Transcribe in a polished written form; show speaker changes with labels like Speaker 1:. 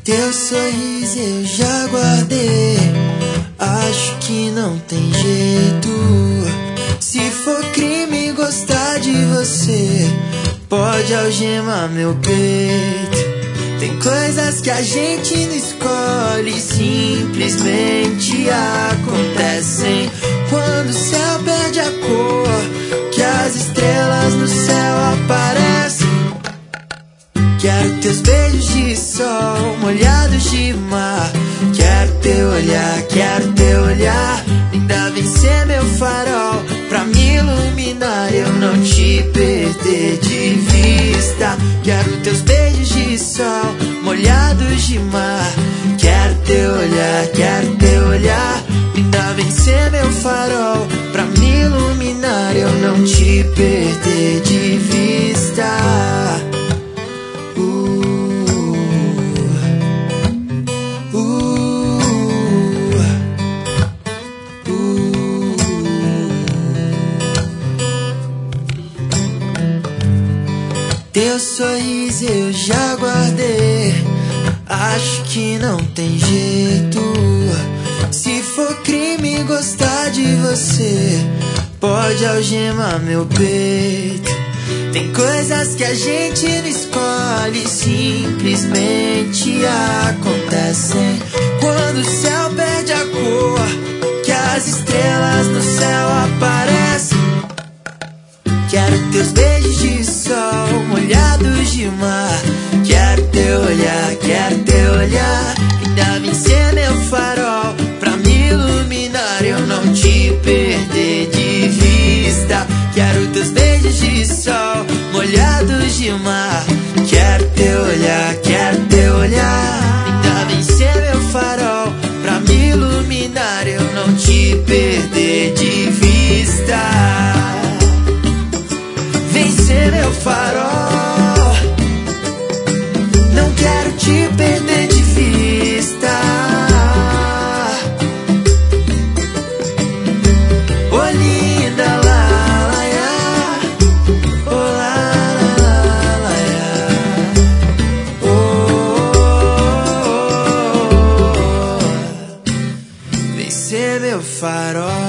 Speaker 1: Teu sorriso eu já guardei, acho que não tem jeito. Se for crime gostar de você, pode algemar meu peito. Tem coisas que a gente não escolhe, simplesmente acontecem. Quando o céu perde a cor, que as estrelas no céu aparecem. Quero teus beijos de sol, molhados de mar. Quero teu olhar, ainda vem ser meu farol, pra me iluminar, eu não te perder de vista. Quero teus beijos de sol, molhados de mar. Quero teu olhar, ainda vem ser meu farol, pra me iluminar, eu não te perder de vista. Teu sorriso eu já guardei, acho que não tem jeito. Se for crime gostar de você, pode algemar meu peito. Tem coisas que a gente não escolhe, simplesmente acontecem. Quando o céu perde a cor, que as estrelas no céu aparecem. Quero teus beijos de sol, molhados de mar. Quero teu olhar, ainda vem ser meu farol, pra me iluminar, eu não te perder de vista. Quero teus beijos de sol, molhados de mar. Quero teu olhar, ainda vem ser meu farol, pra me iluminar, eu não te perder de vista. Vem ser meu farol, não quero te perder de vista. Oh linda, lá, lá, lá. Oh lá, lá, lá, lá. Oh, vem ser meu farol.